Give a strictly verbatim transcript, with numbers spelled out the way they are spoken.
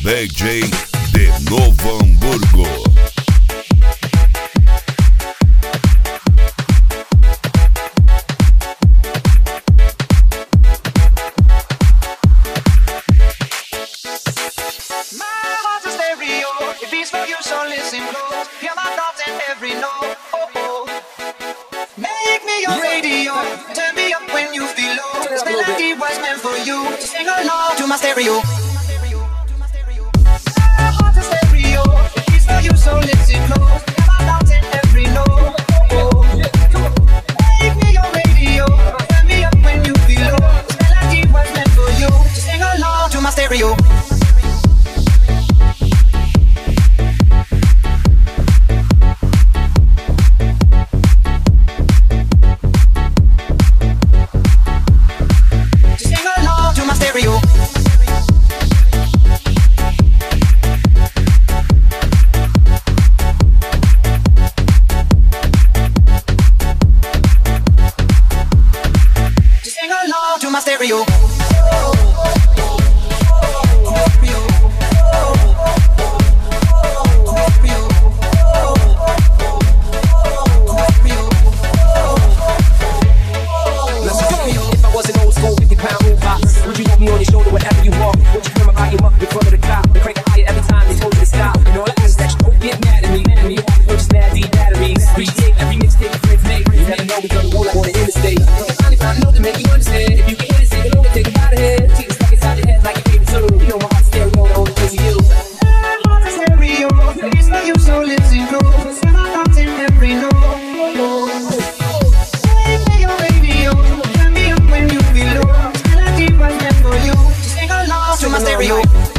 D J de Novo Hamburgo. Sing along to my stereo. So listen close, I'm out in every note. Make me your radio, turn me up when you feel low. This melody was meant for you, so sing along to my stereo. Just sing along to my stereo. To my stereo. If I was an old school fifty pound move box, would you want me on your shoulder wherever you walk? Would you turn my volume up in front of the cop and crank it higher every time they told you to stop? And all that is that you don't get mad at me. And me purchase mad D batteries. Retake every mixtape your friends make. You never know we gonna roll up on the interstate. Finally find a note to make you understand. If you can hear it, sing along and take it out of head. Keep it stuck inside your head like a favorite tune. You know my heart's stereo, the only thing you use. My stereo, it's for you, so listen close. And I'm out in every note. Make me your radio, turn me up when you feel low. This melody was meant for you, so sing along to my stereo.